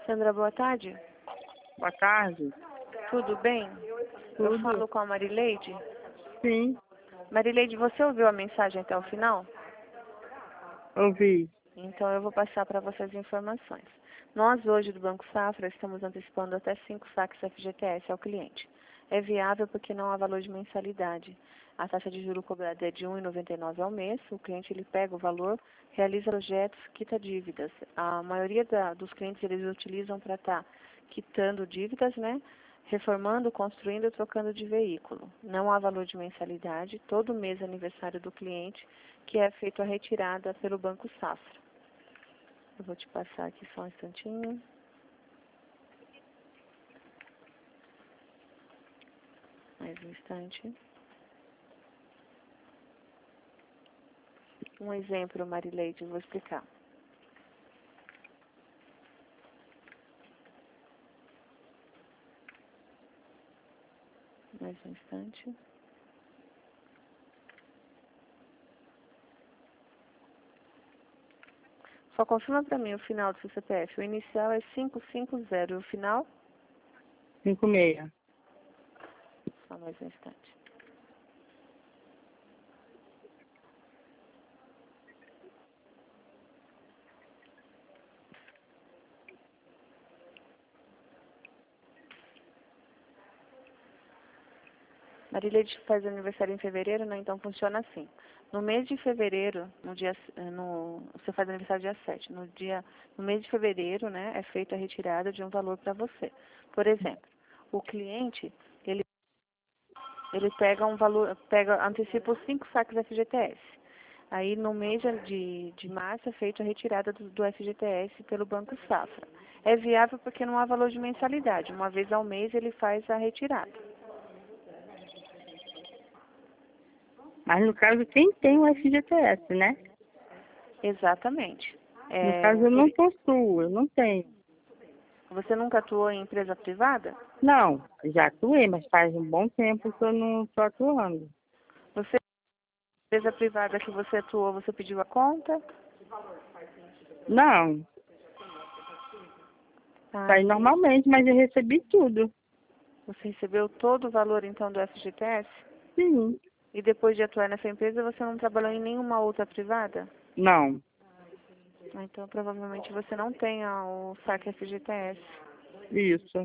Sandra, boa tarde. Boa tarde. Tudo bem? Tudo. Eu falo com a Marileide. Sim, Marileide, você ouviu a mensagem até o final? ouvi. Então eu vou passar para você as informações. Nós hoje do Banco Safra estamos antecipando até 5 saques FGTS ao cliente. É viável porque não há valor de mensalidade. A taxa de juros cobrada é de R$ 1,99 ao mês. O cliente ele pega o valor, realiza projetos, quita dívidas. A maioria dos clientes eles utilizam para estar quitando dívidas, né? Reformando, construindo, trocando de veículo. Não há valor de mensalidade. Todo mês é aniversário do cliente, que é feito a retirada pelo Banco Safra. Eu vou te passar aqui só um instantinho. Mais um instante. Um exemplo, Marileide, eu vou explicar. Mais um instante. Só confirma para mim o final do seu CPF. O inicial é 550 e o final? 56. Só mais um instante. Marileide faz aniversário em fevereiro, né? Então funciona assim. No mês de fevereiro, você faz aniversário dia 7. No mês de fevereiro, né, é feita a retirada de um valor para você. Por exemplo, o cliente, ele pega um valor, antecipa os 5 saques FGTS. Aí no mês de março é feita a retirada do FGTS pelo Banco Safra. É viável porque não há valor de mensalidade. Uma vez ao mês ele faz a retirada. Mas no caso, quem tem o FGTS, né? Exatamente. No caso, eu não possuo, eu não tenho. Você nunca atuou em empresa privada? Não, já atuei, mas faz um bom tempo que eu não estou atuando. Você, empresa privada que você atuou, você pediu a conta? Não, sai Entendi. normalmente, mas eu recebi tudo. Você recebeu todo o valor, então, do FGTS? Sim. E depois de atuar nessa empresa, você não trabalhou em nenhuma outra privada? Não, Então, provavelmente, você não tem o saque FGTS. isso.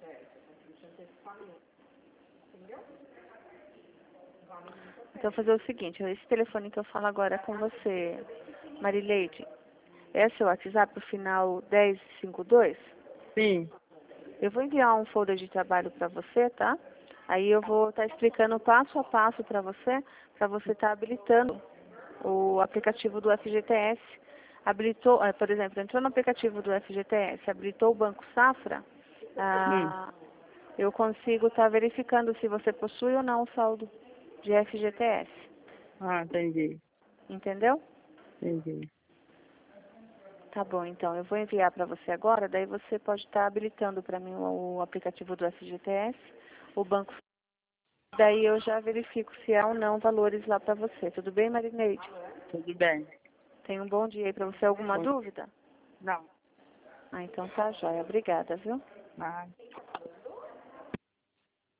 Então, vou fazer o seguinte, esse telefone que eu falo agora é com você, Marileide. É seu WhatsApp, o final 1052? Sim. Eu vou enviar um folder de trabalho para você, tá? Aí eu vou estar explicando passo a passo para você estar habilitando o aplicativo do FGTS. Habilitou, por exemplo, entrou no aplicativo do FGTS, habilitou o Banco Safra, Hum. eu consigo estar verificando se você possui ou não o saldo de FGTS. Ah, entendi. Entendeu? Entendi. Tá bom, então. Eu vou enviar para você agora, daí você pode estar habilitando para mim o aplicativo do FGTS, o banco. Daí eu já verifico se há ou não valores lá para você. Tudo bem, Marineide? Tudo bem. Tenha um bom dia aí para você. Alguma dúvida? Não. Ah, então tá, joia. Obrigada, viu? Ah.